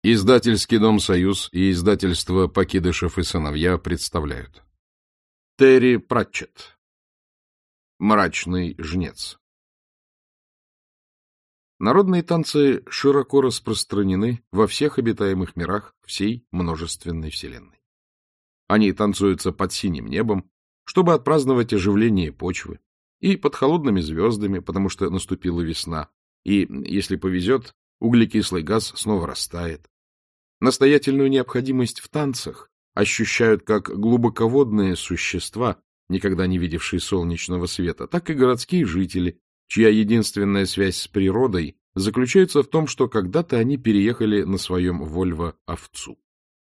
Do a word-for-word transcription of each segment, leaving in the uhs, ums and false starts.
Издательский дом «Союз» и издательство «Покидышев и сыновья» представляют. Терри Пратчетт. Мрачный жнец. Народные танцы широко распространены во всех обитаемых мирах всей множественной вселенной. Они танцуются под синим небом, чтобы отпраздновать оживление почвы, и под холодными звездами, потому что наступила весна, и, если повезет, углекислый газ снова растает. Настоятельную необходимость в танцах ощущают как глубоководные существа, никогда не видевшие солнечного света, так и городские жители, чья единственная связь с природой заключается в том, что когда-то они переехали на своем Вольво-овцу.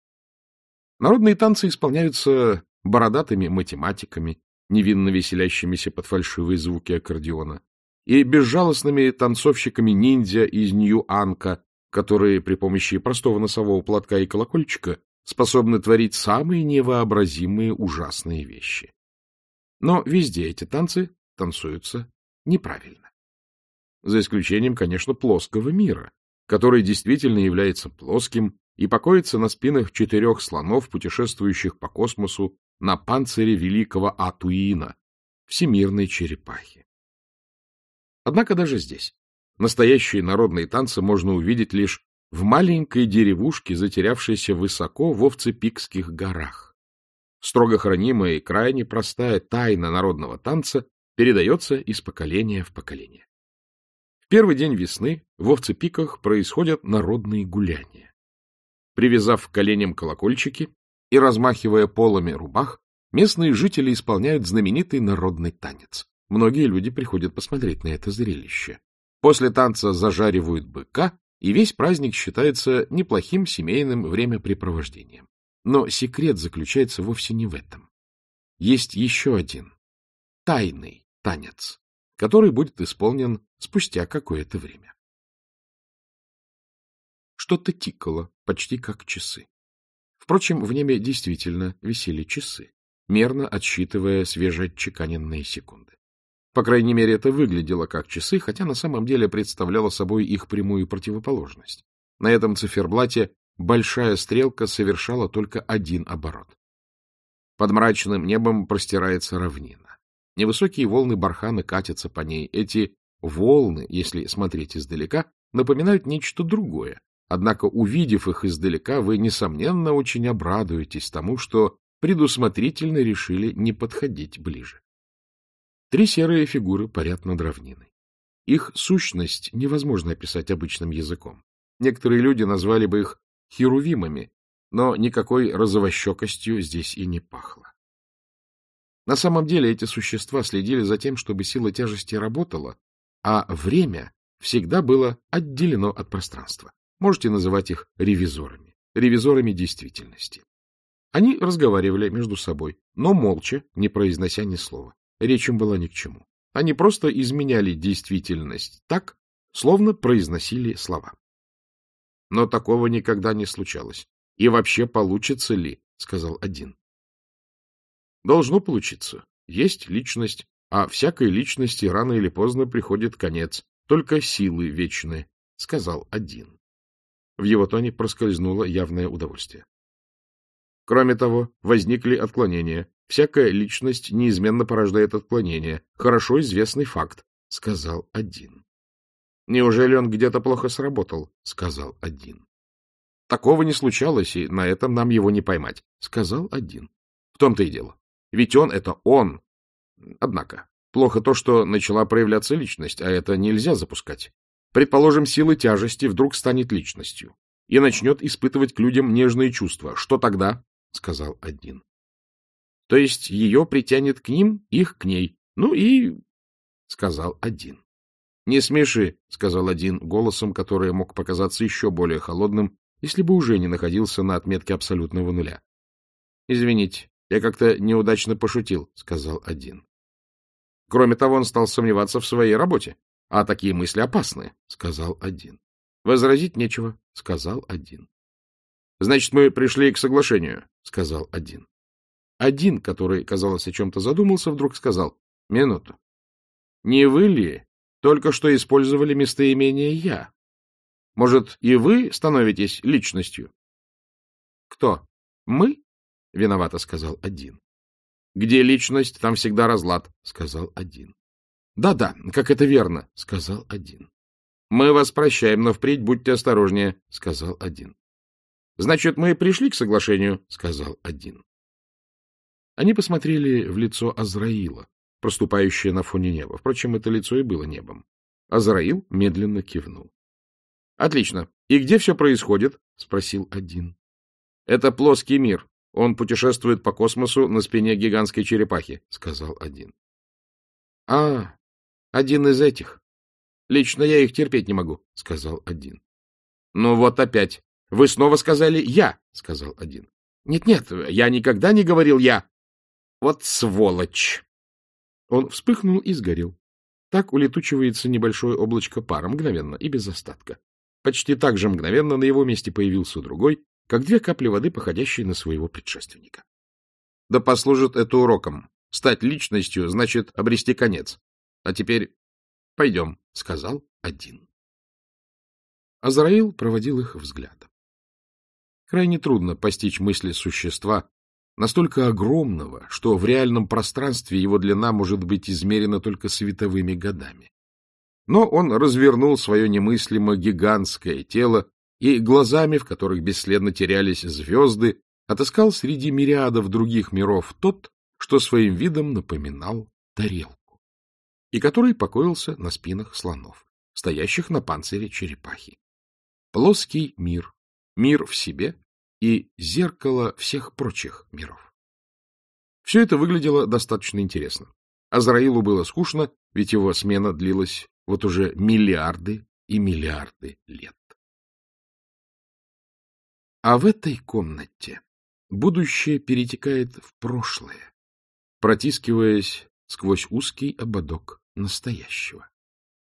Народные танцы исполняются бородатыми математиками, невинно веселящимися под фальшивые звуки аккордеона, и безжалостными танцовщиками-ниндзя из Нью-Анка, которые при помощи простого носового платка и колокольчика способны творить самые невообразимые ужасные вещи. Но везде эти танцы танцуются неправильно. За исключением, конечно, плоского мира, который действительно является плоским и покоится на спинах четырех слонов, путешествующих по космосу на панцире великого Атуина, всемирной черепахи. Однако даже здесь настоящие народные танцы можно увидеть лишь в маленькой деревушке, затерявшейся высоко в Овцепикских горах. Строго хранимая и крайне простая тайна народного танца передается из поколения в поколение. В первый день весны в Овцепиках происходят народные гуляния. Привязав к коленям колокольчики и размахивая полами рубах, местные жители исполняют знаменитый народный танец. Многие люди приходят посмотреть на это зрелище. После танца зажаривают быка, и весь праздник считается неплохим семейным времяпрепровождением. Но секрет заключается вовсе не в этом. Есть еще один тайный танец, который будет исполнен спустя какое-то время. Что-то тикало, почти как часы. Впрочем, в небе действительно висели часы, мерно отсчитывая свежеотчеканенные секунды. По крайней мере, это выглядело как часы, хотя на самом деле представляло собой их прямую противоположность. На этом циферблате большая стрелка совершала только один оборот. Под мрачным небом простирается равнина. Невысокие волны бархана катятся по ней. Эти волны, если смотреть издалека, напоминают нечто другое. Однако, увидев их издалека, вы, несомненно, очень обрадуетесь тому, что предусмотрительно решили не подходить ближе. Три серые фигуры парят над равниной. Их сущность невозможно описать обычным языком. Некоторые люди назвали бы их херувимами, но никакой розовощекостью здесь и не пахло. На самом деле эти существа следили за тем, чтобы сила тяжести работала, а время всегда было отделено от пространства. Можете называть их ревизорами, ревизорами действительности. Они разговаривали между собой, но молча, не произнося ни слова. Речь им была ни к чему. Они просто изменяли действительность так, словно произносили слова. Но такого никогда не случалось. И вообще получится ли, сказал один. Должно получиться. Есть личность, а всякой личности рано или поздно приходит конец. Только силы вечны, сказал один. В его тоне проскользнуло явное удовольствие. Кроме того, возникли отклонения. Всякая личность неизменно порождает отклонения. Хорошо известный факт, — сказал один. Неужели он где-то плохо сработал? — сказал один. Такого не случалось, и на этом нам его не поймать, — сказал один. В том-то и дело. Ведь он — это он. Однако, плохо то, что начала проявляться личность, а это нельзя запускать. Предположим, сила тяжести вдруг станет личностью и начнет испытывать к людям нежные чувства. Что тогда? — сказал один. То есть ее притянет к ним, их к ней. Ну и... — сказал один. — Не смеши, — сказал один голосом, который мог показаться еще более холодным, если бы уже не находился на отметке абсолютного нуля. — Извините, я как-то неудачно пошутил, — сказал один. Кроме того, он стал сомневаться в своей работе. — А такие мысли опасны, — сказал один. — Возразить нечего, — сказал один. — Значит, мы пришли к соглашению, — сказал один. Один, который, казалось, о чем-то задумался, вдруг сказал: — Минуту. Не вы ли только что использовали местоимение «я»? Может, и вы становитесь личностью? — Кто? Мы? — виновато сказал один. — Где личность, там всегда разлад, — сказал один. Да — Да-да, как это верно, — сказал один. — Мы вас прощаем, но впредь будьте осторожнее, — сказал один. — Значит, мы пришли к соглашению, — сказал один. Они посмотрели в лицо Азраила, проступающее на фоне неба. Впрочем, это лицо и было небом. Азраил медленно кивнул. — Отлично. И где все происходит? — спросил один. — Это плоский мир. Он путешествует по космосу на спине гигантской черепахи, — сказал один. — А, один из этих. Лично я их терпеть не могу, — сказал один. — Ну вот опять. Вы снова сказали «я», — сказал один. Нет, — Нет-нет, я никогда не говорил «я». — Вот сволочь! Он вспыхнул и сгорел. Так улетучивается небольшое облачко пара, мгновенно и без остатка. Почти так же мгновенно на его месте появился другой, как две капли воды, походящие на своего предшественника. Да послужит это уроком. Стать личностью значит обрести конец. А теперь пойдем, — сказал один. Азраил проводил их взглядом. Крайне трудно постичь мысли существа, настолько огромного, что в реальном пространстве его длина может быть измерена только световыми годами. Но он развернул свое немыслимо гигантское тело и глазами, в которых бесследно терялись звезды, отыскал среди мириадов других миров тот, что своим видом напоминал тарелку, и который покоился на спинах слонов, стоящих на панцире черепахи. Плоский мир, мир в себе и зеркало всех прочих миров. Все это выглядело достаточно интересно. Азраилу было скучно, ведь его смена длилась вот уже миллиарды и миллиарды лет. А в этой комнате будущее перетекает в прошлое, протискиваясь сквозь узкий ободок настоящего.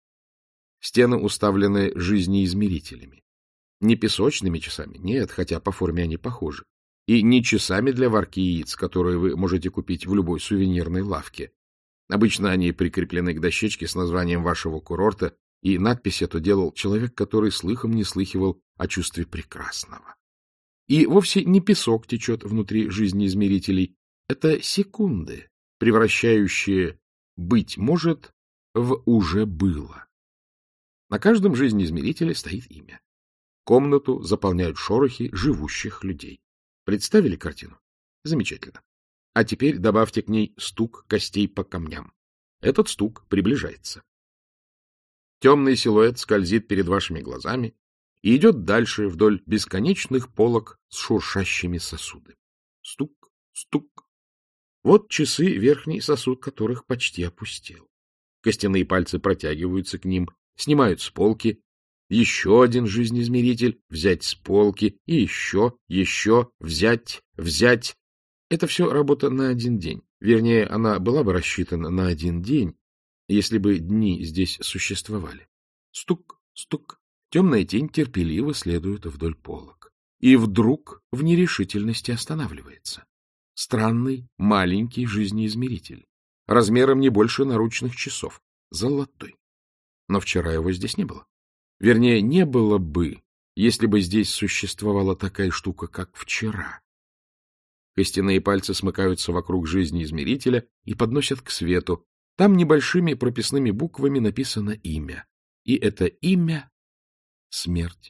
Стены уставлены жизнеизмерителями. Не песочными часами, нет, хотя по форме они похожи. И не часами для варки яиц, которые вы можете купить в любой сувенирной лавке. Обычно они прикреплены к дощечке с названием вашего курорта, и надпись эту делал человек, который слыхом не слыхивал о чувстве прекрасного. И вовсе не песок течет внутри жизнеизмерителей, это секунды, превращающие «быть может» в «уже было». На каждом жизнеизмерителе стоит имя. Комнату заполняют шорохи живущих людей. Представили картину? Замечательно. А теперь добавьте к ней стук костей по камням. Этот стук приближается. Темный силуэт скользит перед вашими глазами и идет дальше вдоль бесконечных полок с шуршащими сосудами. Стук, стук. Вот часы, верхний сосуд которых почти опустел. Костяные пальцы протягиваются к ним, снимают с полки. Еще один жизнеизмеритель, взять с полки, и еще, еще, взять, взять. Это все работа на один день. Вернее, она была бы рассчитана на один день, если бы дни здесь существовали. Стук, стук. Темная тень терпеливо следует вдоль полок. И вдруг в нерешительности останавливается. Странный, маленький жизнеизмеритель. Размером не больше наручных часов. Золотой. Но вчера его здесь не было. Вернее, не было бы, если бы здесь существовала такая штука, как вчера. Костяные пальцы смыкаются вокруг жизнеизмерителя и подносят к свету. Там небольшими прописными буквами написано имя. И это имя — смерть.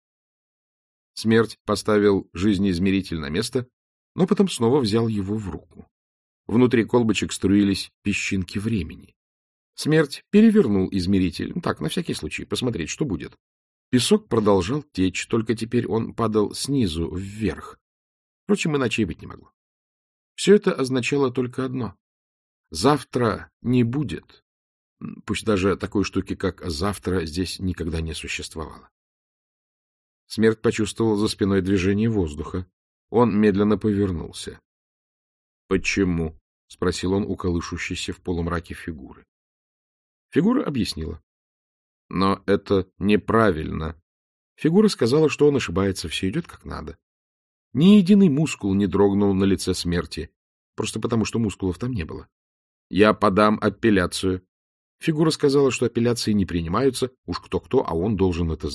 Смерть поставил жизнеизмеритель на место, но потом снова взял его в руку. Внутри колбочек струились песчинки времени. Смерть перевернул измеритель, так, на всякий случай, посмотреть, что будет. Песок продолжал течь, только теперь он падал снизу вверх. Впрочем, иначе и быть не могло. Все это означало только одно. Завтра не будет. Пусть даже такой штуки, как завтра, здесь никогда не существовало. Смерть почувствовал за спиной движение воздуха. Он медленно повернулся. — Почему? — спросил он у колышущейся в полумраке фигуры. Фигура объяснила. Но это неправильно. Фигура сказала, что он ошибается, все идет как надо. Ни единый мускул не дрогнул на лице смерти, просто потому, что мускулов там не было. Я подам апелляцию. Фигура сказала, что апелляции не принимаются, уж кто-кто, а он должен это знать.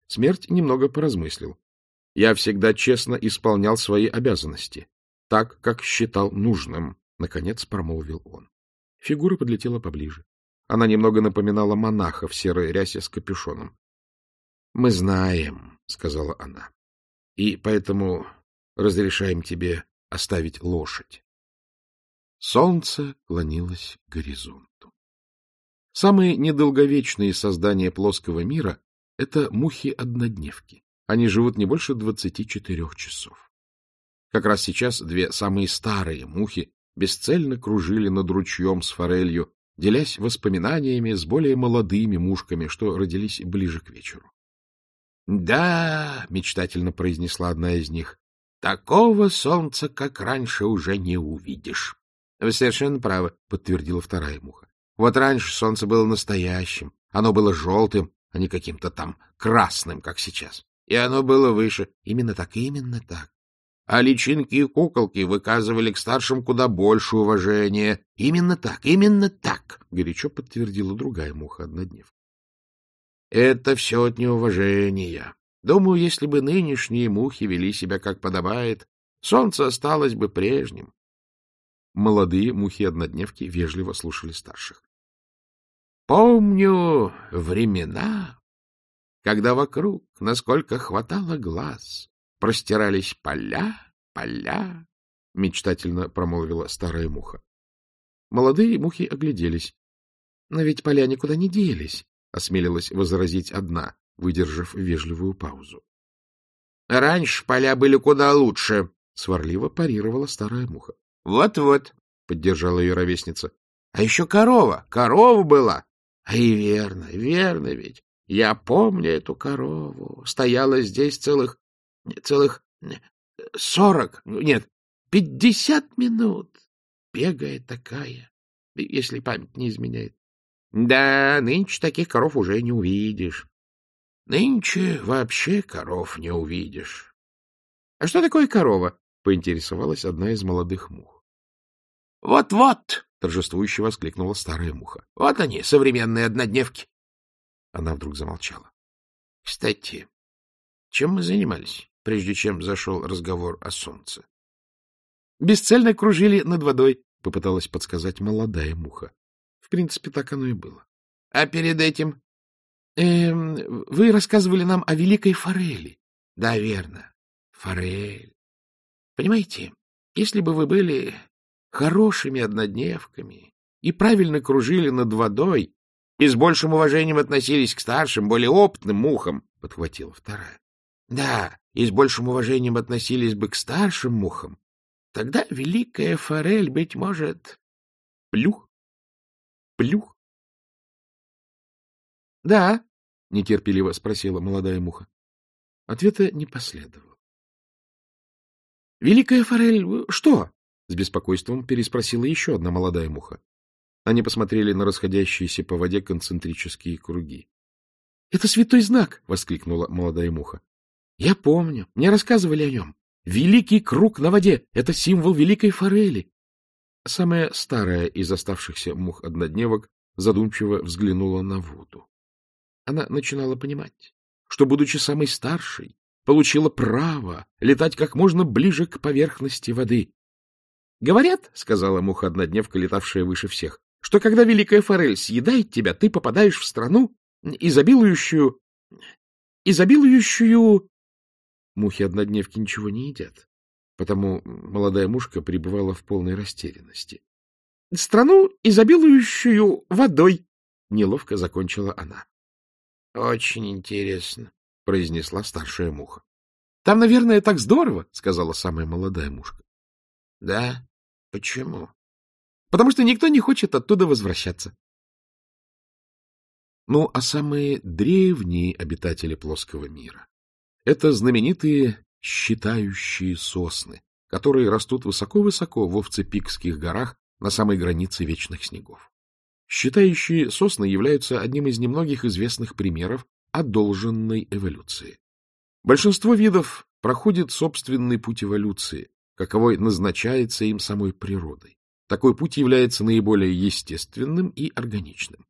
Смерть немного поразмыслил. — Я всегда честно исполнял свои обязанности, так, как считал нужным, — наконец промолвил он. Фигура подлетела поближе. Она немного напоминала монаха в серой рясе с капюшоном. — Мы знаем, — сказала она, — и поэтому разрешаем тебе оставить лошадь. Солнце клонилось к горизонту. Самые недолговечные создания плоского мира — это мухи-однодневки. Они живут не больше двадцати четырех часов. Как раз сейчас две самые старые мухи бесцельно кружили над ручьем с форелью, делясь воспоминаниями с более молодыми мушками, что родились ближе к вечеру. — Да, — мечтательно произнесла одна из них, — такого солнца, как раньше, уже не увидишь. — Вы совершенно правы, — подтвердила вторая муха. — Вот раньше солнце было настоящим, оно было желтым, а не каким-то там красным, как сейчас. И оно было выше. Именно так, именно так. А личинки и куколки выказывали к старшим куда больше уважения. Именно так, именно так, — горячо подтвердила другая муха-однодневка. Это все от неуважения. Думаю, если бы нынешние мухи вели себя как подобает, солнце осталось бы прежним. Молодые мухи-однодневки вежливо слушали старших. Помню времена, когда вокруг, насколько хватало глаз, простирались поля, поля, — мечтательно промолвила старая муха. Молодые мухи огляделись. — Но ведь поля никуда не делись, — осмелилась возразить одна, выдержав вежливую паузу. — Раньше поля были куда лучше, — сварливо парировала старая муха. Вот — Вот-вот, — поддержала ее ровесница. — А еще корова, корова была. А и верно, верно ведь. Я помню эту корову. Стояла здесь целых, целых сорок, нет, пятьдесят минут. Бегая такая, если память не изменяет. Да, нынче таких коров уже не увидишь. Нынче вообще коров не увидишь. — А что такое корова? — поинтересовалась одна из молодых мух. Вот — Вот-вот! — торжествующе воскликнула старая муха. — Вот они, современные однодневки. Она вдруг замолчала. — Кстати, чем мы занимались, прежде чем зашел разговор о солнце? — Бесцельно кружили над водой, — попыталась подсказать молодая муха. В принципе, так оно и было. — А перед этим? Эм, — Вы рассказывали нам о великой форели. — Да, верно. Форель. Понимаете, если бы вы были хорошими однодневками и правильно кружили над водой и с большим уважением относились к старшим, более опытным мухам, — подхватила вторая. — Да, и с большим уважением относились бы к старшим мухам, тогда великая форель, быть может... Плюх? Плюх? — Да, — нетерпеливо спросила молодая муха. Ответа не последовало. — Великая форель что? — с беспокойством переспросила еще одна молодая муха. Они посмотрели на расходящиеся по воде концентрические круги. — Это святой знак! — воскликнула молодая муха. — Я помню, мне рассказывали о нем. Великий круг на воде — это символ великой форели. Самая старая из оставшихся мух-однодневок задумчиво взглянула на воду. Она начинала понимать, что, будучи самой старшей, получила право летать как можно ближе к поверхности воды. — Говорят, — сказала муха-однодневка, летавшая выше всех, — что когда великая форель съедает тебя, ты попадаешь в страну, изобилующую... изобилующую... Мухи-однодневки ничего не едят, потому молодая мушка пребывала в полной растерянности. — Страну, изобилующую водой, — неловко закончила она. — Очень интересно, — произнесла старшая муха. — Там, наверное, так здорово, — сказала самая молодая мушка. — Да? Почему? — Потому что никто не хочет оттуда возвращаться. Ну, а самые древние обитатели плоского мира — это знаменитые считающие сосны, которые растут высоко-высоко в Овцепикских горах на самой границе вечных снегов. Считающие сосны являются одним из немногих известных примеров одолженной эволюции. Большинство видов проходит собственный путь эволюции, каковой назначается им самой природой. Такой путь является наиболее естественным и органичным.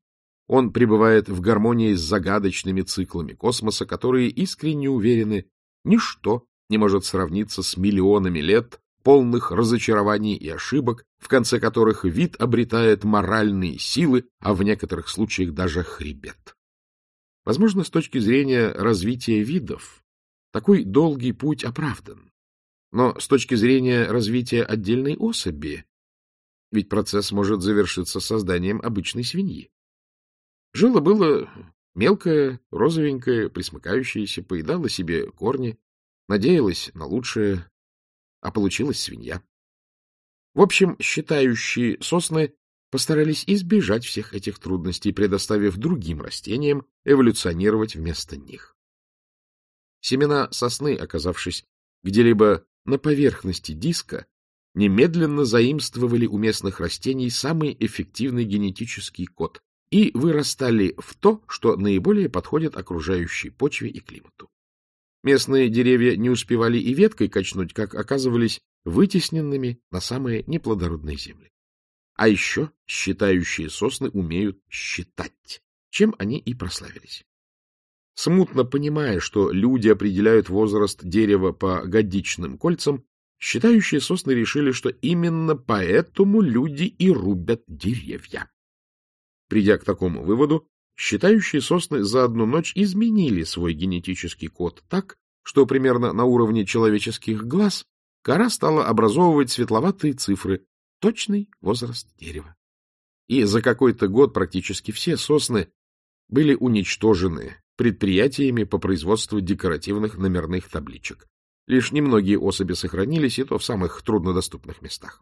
Он пребывает в гармонии с загадочными циклами космоса, которые искренне уверены, ничто не может сравниться с миллионами лет, полных разочарований и ошибок, в конце которых вид обретает моральные силы, а в некоторых случаях даже хребет. Возможно, с точки зрения развития видов, такой долгий путь оправдан. Но с точки зрения развития отдельной особи, ведь процесс может завершиться созданием обычной свиньи. Жило-было мелкое, розовенькое, присмыкающееся, поедало себе корни, надеялось на лучшее, а получилась свинья. В общем, считающие сосны постарались избежать всех этих трудностей, предоставив другим растениям эволюционировать вместо них. Семена сосны, оказавшись где-либо на поверхности диска, немедленно заимствовали у местных растений самый эффективный генетический код и вырастали в то, что наиболее подходит окружающей почве и климату. Местные деревья не успевали и веткой качнуть, как оказывались вытесненными на самые неплодородные земли. А еще считающие сосны умеют считать, чем они и прославились. Смутно понимая, что люди определяют возраст дерева по годичным кольцам, считающие сосны решили, что именно поэтому люди и рубят деревья. Придя к такому выводу, считающие сосны за одну ночь изменили свой генетический код так, что примерно на уровне человеческих глаз кора стала образовывать светловатые цифры, точный возраст дерева. И за какой-то год практически все сосны были уничтожены предприятиями по производству декоративных номерных табличек. Лишь немногие особи сохранились, и то в самых труднодоступных местах.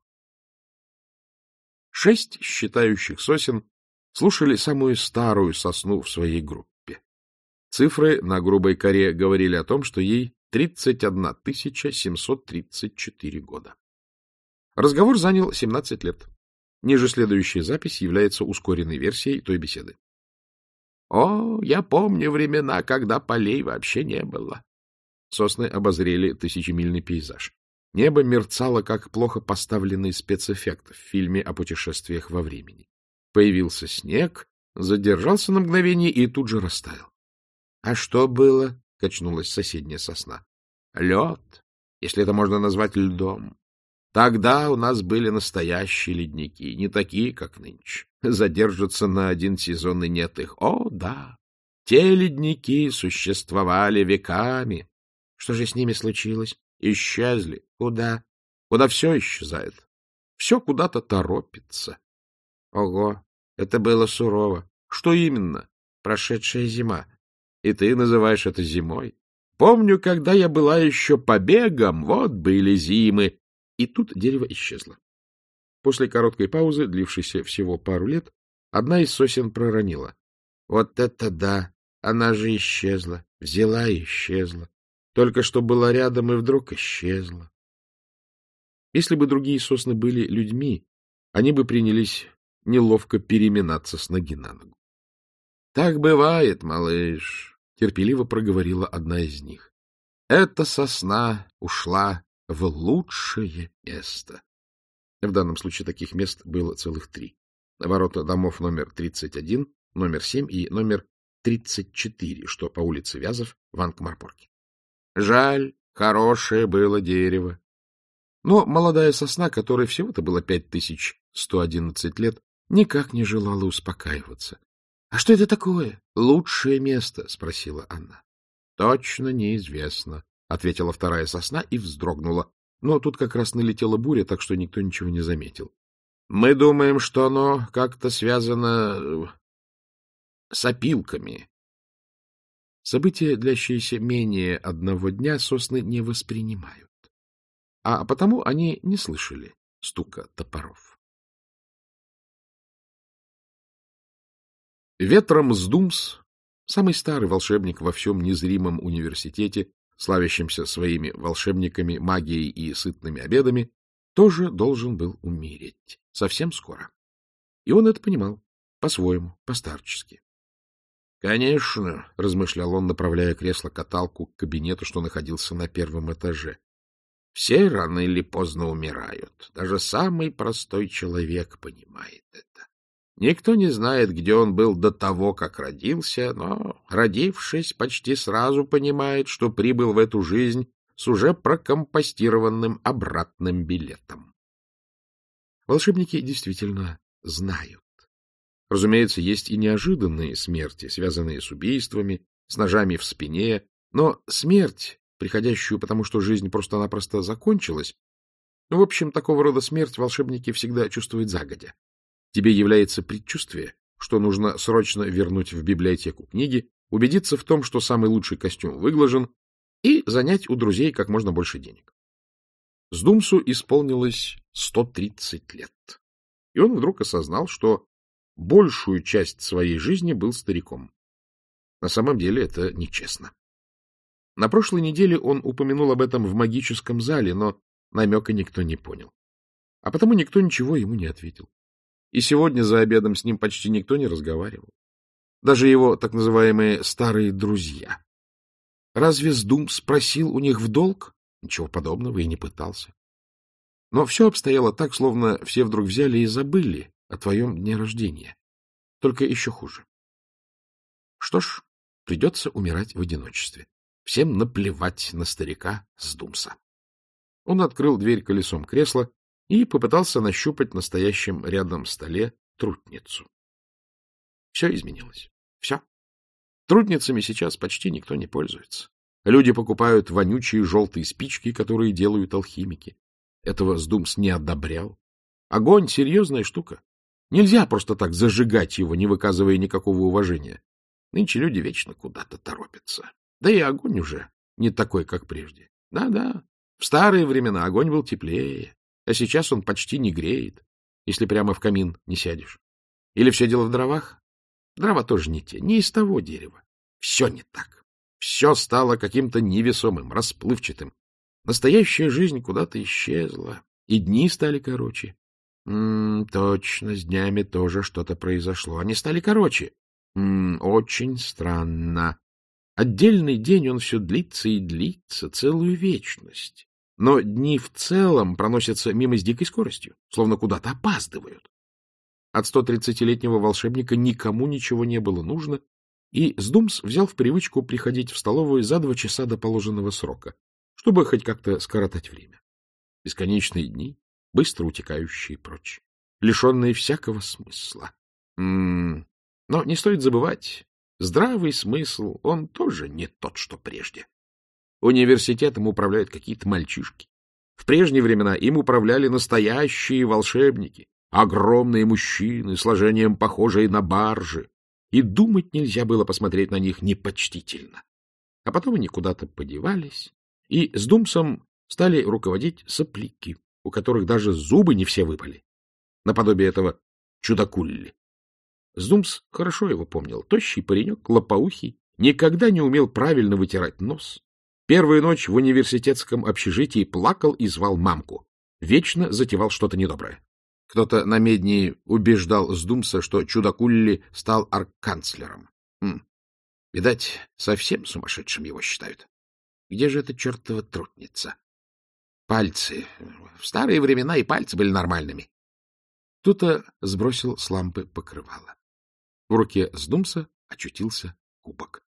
Шесть считающих сосен слушали самую старую сосну в своей группе. Цифры на грубой коре говорили о том, что ей тридцать одна тысяча семьсот тридцать четыре года. Разговор занял семнадцать лет. Ниже следующая запись является ускоренной версией той беседы. — О, я помню времена, когда полей вообще не было. Сосны обозрели тысячемильный пейзаж. Небо мерцало, как плохо поставленный спецэффект в фильме о путешествиях во времени. Появился снег, задержался на мгновение и тут же растаял. — А что было? — качнулась соседняя сосна. — Лед, если это можно назвать льдом. Тогда у нас были настоящие ледники, не такие, как нынче. Задержатся на один сезон, и нет их. О, да, те ледники существовали веками. Что же с ними случилось? Исчезли. Куда? Куда все исчезает. Все куда-то торопится. Ого, это было сурово. Что именно? Прошедшая зима. И ты называешь это зимой? Помню, когда я была еще побегом, вот были зимы. И тут дерево исчезло. После короткой паузы, длившейся всего пару лет, одна из сосен проронила. Вот это да! Она же исчезла. Взяла и исчезла. Только что была рядом и вдруг исчезла. Если бы другие сосны были людьми, они бы принялись неловко переминаться с ноги на ногу. — Так бывает, малыш, — терпеливо проговорила одна из них. — Эта сосна ушла в лучшее место. В данном случае таких мест было целых три. Ворота домов номер тридцать один, номер семь и номер тридцать четыре, что по улице Вязов в Анкмарпорке. Жаль, хорошее было дерево. Но молодая сосна, которой всего-то было пять тысяч сто одиннадцать лет, никак не желала успокаиваться. — А что это такое? Лучшее место? — спросила она. — Точно неизвестно, — ответила вторая сосна и вздрогнула. Но тут как раз налетела буря, так что никто ничего не заметил. — Мы думаем, что оно как-то связано с опилками. События, длящиеся менее одного дня, сосны не воспринимают, а потому они не слышали стука топоров. Ветромсдумс, самый старый волшебник во всем незримом университете, славящимся своими волшебниками, магией и сытными обедами, тоже должен был умереть совсем скоро. И он это понимал по-своему, по-старчески. Конечно, — размышлял он, направляя кресло-каталку к кабинету, что находился на первом этаже. Все рано или поздно умирают. Даже самый простой человек понимает это. Никто не знает, где он был до того, как родился, но, родившись, почти сразу понимает, что прибыл в эту жизнь с уже прокомпостированным обратным билетом. Волшебники действительно знают. Разумеется, есть и неожиданные смерти, связанные с убийствами, с ножами в спине, но смерть, приходящую потому, что жизнь просто-напросто закончилась, в общем, такого рода смерть волшебники всегда чувствуют загодя. Тебе является предчувствие, что нужно срочно вернуть в библиотеку книги, убедиться в том, что самый лучший костюм выглажен, и занять у друзей как можно больше денег. Сдумсу исполнилось сто тридцать лет, и он вдруг осознал, что большую часть своей жизни был стариком. На самом деле это нечестно. На прошлой неделе он упомянул об этом в магическом зале, но намека никто не понял. А потому никто ничего ему не ответил. И сегодня за обедом с ним почти никто не разговаривал. Даже его так называемые старые друзья. Разве Сдумс просил у них в долг? Ничего подобного и не пытался. Но все обстояло так, словно все вдруг взяли и забыли о твоем дне рождения. Только еще хуже. Что ж, придется умирать в одиночестве. Всем наплевать на старика Сдумса. Он открыл дверь колесом кресла и попытался нащупать на стоящем рядом столе трутницу. Все изменилось. Все. Трутницами сейчас почти никто не пользуется. Люди покупают вонючие желтые спички, которые делают алхимики. Этого Сдумс не одобрял. Огонь — серьезная штука. Нельзя просто так зажигать его, не выказывая никакого уважения. Нынче люди вечно куда-то торопятся. Да и огонь уже не такой, как прежде. Да-да, в старые времена огонь был теплее, а сейчас он почти не греет, если прямо в камин не сядешь. Или все дело в дровах? Дрова тоже не те, не из того дерева. Все не так. Все стало каким-то невесомым, расплывчатым. Настоящая жизнь куда-то исчезла, и дни стали короче. М-м, точно, с днями тоже что-то произошло. Они стали короче. М-м, очень странно. Отдельный день он все длится и длится, целую вечность. Но дни в целом проносятся мимо с дикой скоростью, словно куда-то опаздывают. От сто тридцатилетнего волшебника никому ничего не было нужно, и Сдумс взял в привычку приходить в столовую за два часа до положенного срока, чтобы хоть как-то скоротать время. Бесконечные дни, быстро утекающие прочь, лишенные всякого смысла. М-м, но не стоит забывать, здравый смысл, он тоже не тот, что прежде. Университетом управляют какие-то мальчишки. В прежние времена им управляли настоящие волшебники, огромные мужчины, сложением похожие на баржи, и думать нельзя было посмотреть на них непочтительно. А потом они куда-то подевались, и с Думсом стали руководить сопляки, у которых даже зубы не все выпали, наподобие этого чудакулли. Сдумс хорошо его помнил. Тощий паренек, лопоухий, никогда не умел правильно вытирать нос. Первую ночь в университетском общежитии плакал и звал мамку. Вечно затевал что-то недоброе. Кто-то на медне убеждал Сдумса, что чудакулли стал арканцлером. Хм. Видать, совсем сумасшедшим его считают. Где же эта чертова трутница? Пальцы. В старые времена и пальцы были нормальными. Кто-то сбросил с лампы покрывало. В руке Сдумса очутился кубок.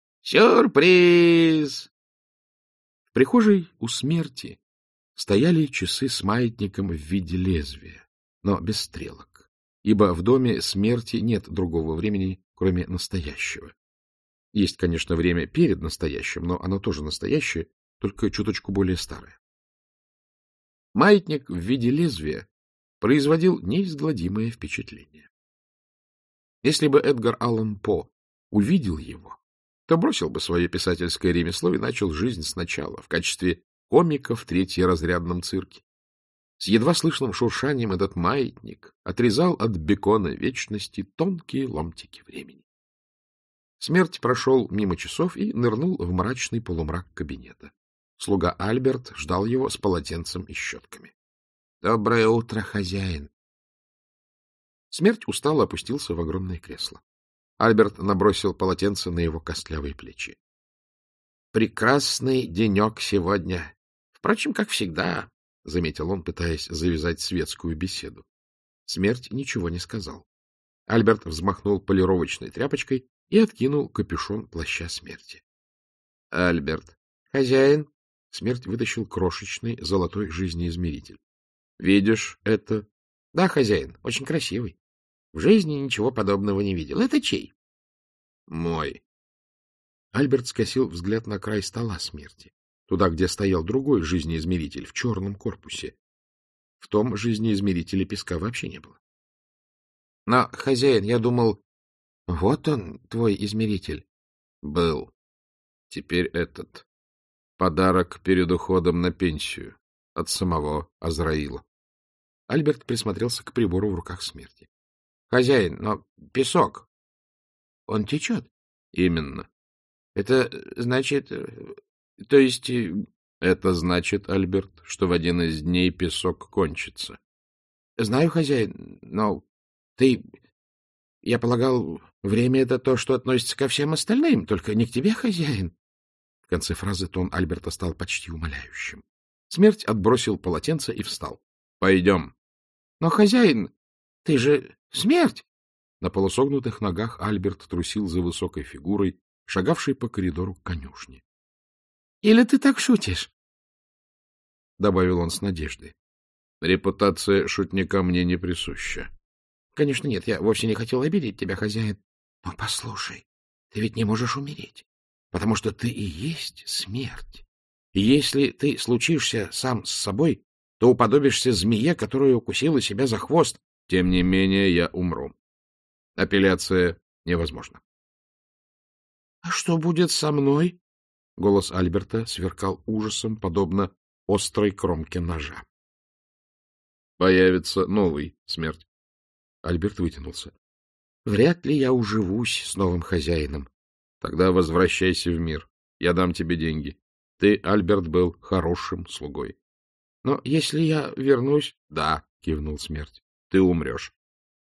Сюрприз! В прихожей у смерти стояли часы с маятником в виде лезвия, но без стрелок, ибо в доме смерти нет другого времени, кроме настоящего. Есть, конечно, время перед настоящим, но оно тоже настоящее, только чуточку более старое. Маятник в виде лезвия производил неизгладимое впечатление. Если бы Эдгар Аллан По увидел его, то бросил бы свое писательское ремесло и начал жизнь сначала, в качестве комика в третьеразрядном цирке. С едва слышным шуршанием этот маятник отрезал от бекона вечности тонкие ломтики времени. Смерть прошел мимо часов и нырнул в мрачный полумрак кабинета. Слуга Альберт ждал его с полотенцем и щетками. — Доброе утро, хозяин! Смерть устало опустился в огромное кресло. Альберт набросил полотенце на его костлявые плечи. — Прекрасный денек сегодня. Впрочем, как всегда, — заметил он, пытаясь завязать светскую беседу. Смерть ничего не сказал. Альберт взмахнул полировочной тряпочкой и откинул капюшон плаща смерти. — Альберт. — Хозяин. Смерть вытащил крошечный золотой жизнеизмеритель. — Видишь это? — Да, хозяин. Очень красивый. В жизни ничего подобного не видел. Это чей? — Мой. Альберт скосил взгляд на край стола смерти, туда, где стоял другой жизнеизмеритель в черном корпусе. В том жизнеизмерителе песка вообще не было. — Но, хозяин, я думал, вот он, твой измеритель. — Был. Теперь этот. Подарок перед уходом на пенсию от самого Азраила. Альберт присмотрелся к прибору в руках смерти. — Хозяин, но песок, он течет. — Именно. — Это значит... То есть... Это значит, Альберт, что в один из дней песок кончится. — Знаю, хозяин, но ты... Я полагал, время — это то, что относится ко всем остальным, только не к тебе, хозяин. В конце фразы тон Альберта стал почти умоляющим. Смерть отбросил полотенце и встал. — Пойдем. — Но, хозяин, ты же смерть! На полусогнутых ногах Альберт трусил за высокой фигурой, шагавшей по коридору к конюшне. — Или ты так шутишь? — добавил он с надеждой. — Репутация шутника мне не присуща. — Конечно, нет, я вовсе не хотел обидеть тебя, хозяин. Но послушай, ты ведь не можешь умереть, потому что ты и есть смерть. И если ты случишься сам с собой, то уподобишься змее, которая укусила себя за хвост. Тем не менее, я умру. Апелляция невозможна. — А что будет со мной? Голос Альберта сверкал ужасом, подобно острой кромке ножа. — Появится новый смерть. Альберт вытянулся. — Вряд ли я уживусь с новым хозяином. — Тогда возвращайся в мир. Я дам тебе деньги. Ты, Альберт, был хорошим слугой. — Но если я вернусь... — Да, — кивнул смерть. — Ты умрешь.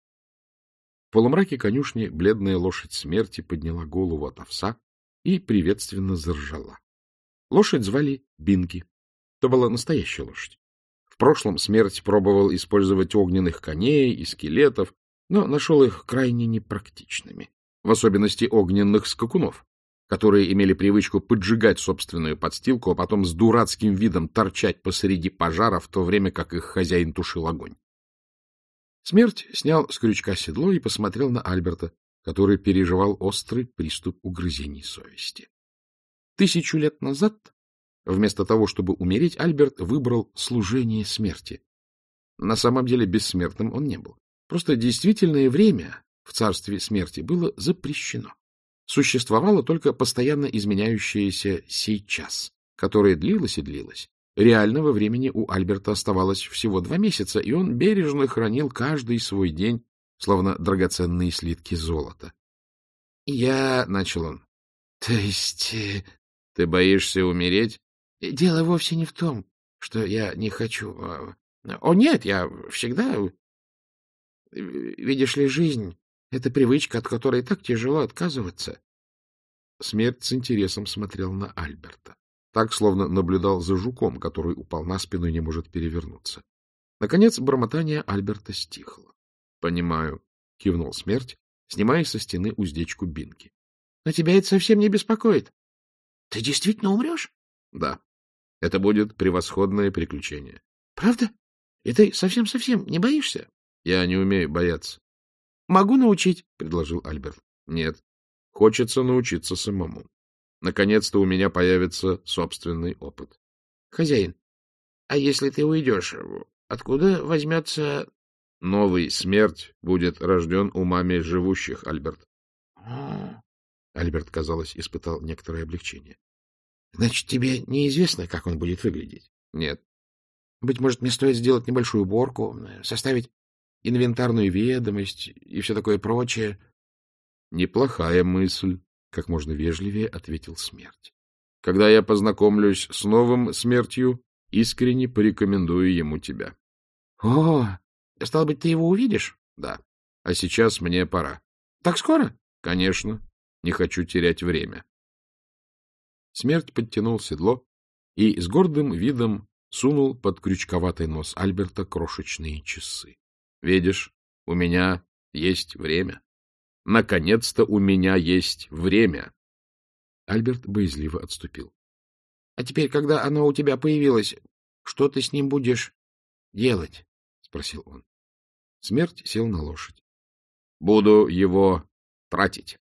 В полумраке конюшни бледная лошадь смерти подняла голову от овса и приветственно заржала. Лошадь звали Бинки. Это была настоящая лошадь. В прошлом смерть пробовал использовать огненных коней и скелетов, но нашел их крайне непрактичными, в особенности огненных скакунов, которые имели привычку поджигать собственную подстилку, а потом с дурацким видом торчать посреди пожара, в то время как их хозяин тушил огонь. Смерть снял с крючка седло и посмотрел на Альберта, который переживал острый приступ угрызений совести. Тысячу лет назад, вместо того, чтобы умереть, Альберт выбрал служение смерти. На самом деле бессмертным он не был. Просто действительное время в царстве смерти было запрещено. Существовало только постоянно изменяющееся сейчас, которое длилось и длилось. Реального времени у Альберта оставалось всего два месяца, и он бережно хранил каждый свой день, словно драгоценные слитки золота. — Я... — начал он. — То есть... — Ты боишься умереть? — Дело вовсе не в том, что я не хочу... — О, нет, я всегда... Видишь ли, жизнь — это привычка, от которой так тяжело отказываться. Смерть с интересом смотрел на Альберта, так, словно наблюдал за жуком, который упал на спину и не может перевернуться. Наконец бормотание Альберта стихло. — Понимаю, — кивнул смерть, снимая со стены уздечку Бинки. — Но тебя это совсем не беспокоит. — Ты действительно умрешь? — Да. Это будет превосходное приключение. — Правда? И ты совсем-совсем не боишься? — Я не умею бояться. — Могу научить, — предложил Альберт. — Нет. Хочется научиться самому. Наконец-то у меня появится собственный опыт. — Хозяин, а если ты уйдешь, откуда возьмется... — Новый смерть будет рожден умами живущих, Альберт. — Альберт, казалось, испытал некоторое облегчение. — Значит, тебе неизвестно, как он будет выглядеть? — Нет. — Быть может, мне стоит сделать небольшую уборку, составить инвентарную ведомость и все такое прочее? — Неплохая мысль, — как можно вежливее ответил смерть. — Когда я познакомлюсь с новым смертью, искренне порекомендую ему тебя. — О, стало быть, ты его увидишь? — Да. А сейчас мне пора. — Так скоро? — Конечно. Не хочу терять время. Смерть подтянул седло и с гордым видом сунул под крючковатый нос Альберта крошечные часы. — Видишь, у меня Есть время. Наконец-то у меня есть время. Альберт боязливо отступил. — А теперь, когда оно у тебя появилось, что ты с ним будешь делать? — спросил он. Смерть сел на лошадь. — Буду его тратить.